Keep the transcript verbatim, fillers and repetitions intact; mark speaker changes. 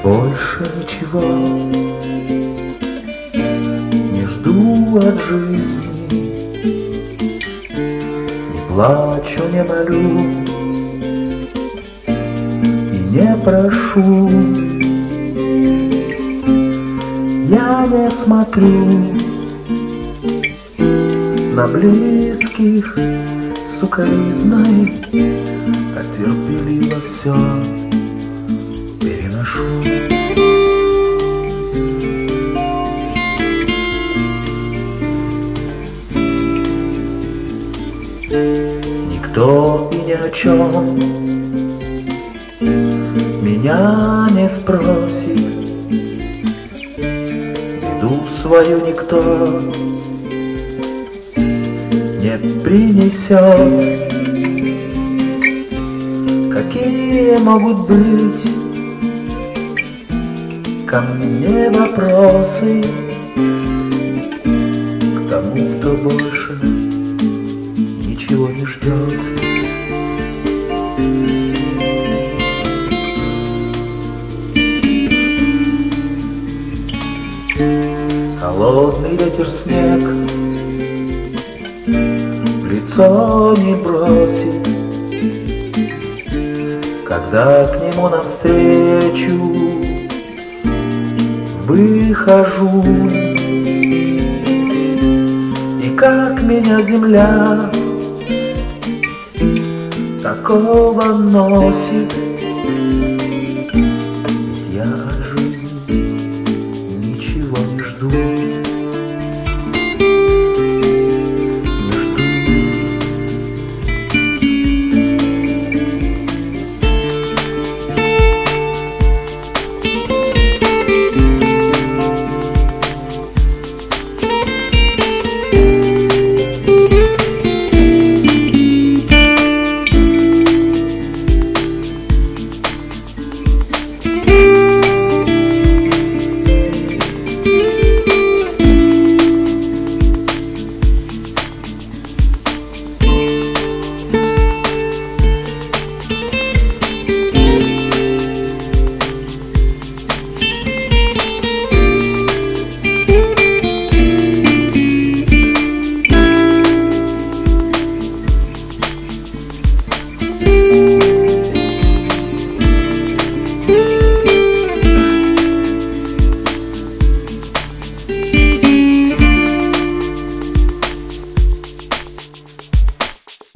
Speaker 1: больше ничего не жду от жизни, не плачу, не молю и не прошу. Я не смотрю на близких сукоризной, а терпеливо все переношу. Никто и ни о чем меня не спросит, беду свою никто не принесет. Какие могут быть ко мне вопросы к тому, кто больше ничего не ждет? Холодный ветер, снег в лицо не бросит, когда к нему навстречу выхожу. И как меня земля такого носит,